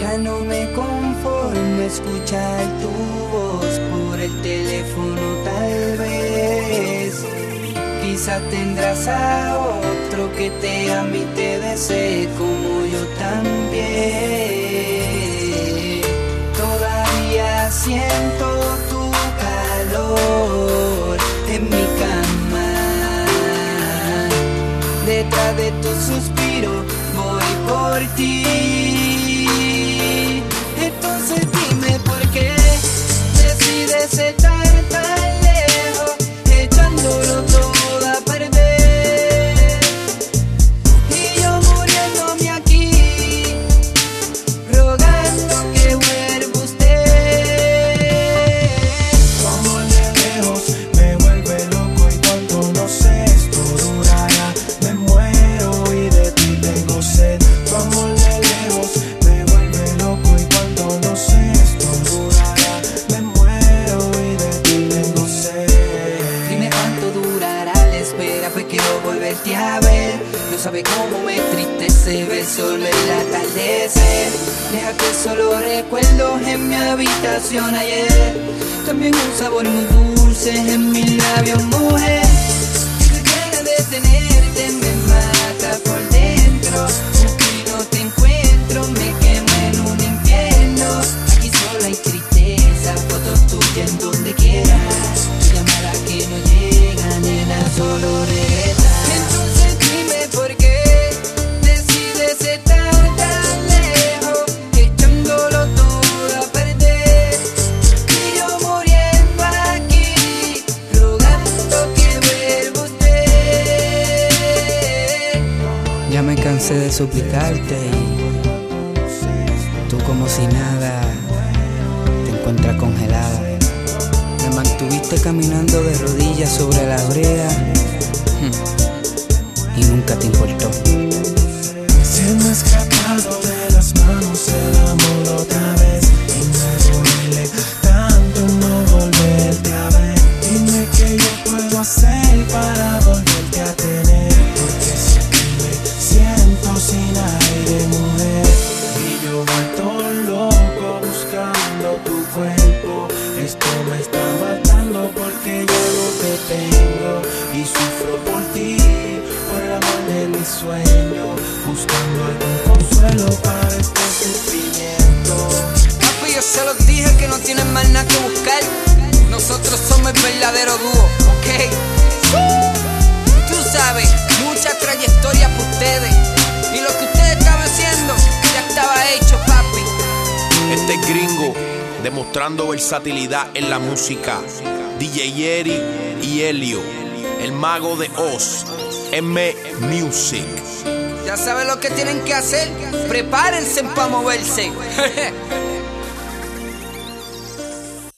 Ya no me conformo escuchar tu voz por el teléfono, tal vez. Quizá tendrás a otro que te ame y te desee como yo también. Todavía siento tu calor en mi cama. Detrás de tu suspiro voy por ti. Entonces dime por qué decides estar tan lejos, echándolo todo a perder. Y yo muriéndome aquí, rogando que vuelva usted. Tu amor de lejos me vuelve loco y cuando no sé esto durará. Me muero y de ti tengo sed. Tu amor de lejos me vuelve loco y cuando no sé esto durará. Me muero y de ti tengo sed. Dime cuánto durará la espera, pues quiero volverte a ver. No sabe cómo me entristece ver solo el atardecer. Deja que solo recuerdos en mi habitación ayer. También un sabor muy dulce en mis labios, mujer. Qué ganas de tenerte me mata por dentro. Busco y no te encuentro, me quemo en un infierno. Aquí solo hay tristeza, fotos tuyas en donde quieras. Llamadas que no llegan, nena, solo regresa. Entonces dime por qué decides estar tan lejos, echándolo todo a perder. Y yo muriendo aquí, rogando que vuelva usted. Ya me cansé de suplicarte y tú como si nada te encuentras congelada. Me mantuviste caminando de rodillas sobre la brea y nunca te importó. Se me ha escapado de las manos el amor otra vez y me duele tanto no volverte a ver. Dime qué yo puedo hacer para volverte a tener, porque sé que me siento sin aire, mujer. Y yo vuelto loco buscando tu cuerpo. Esto me está matando porque ya no te tengo y sufro por ti, por el amor de mis sueños, buscando algún consuelo para este sufrimiento. Papi, yo se los dije que no tienen más nada que buscar. Nosotros somos el verdadero dúo, ¿ok? Tú sabes, mucha trayectoria por ustedes. Y lo que ustedes estaban haciendo ya estaba hecho, papi. Este es Gringo, demostrando versatilidad en la música. DJ Yeri y Helio, el mago de Oz, M Music. Ya saben lo que tienen que hacer. Prepárense para moverse.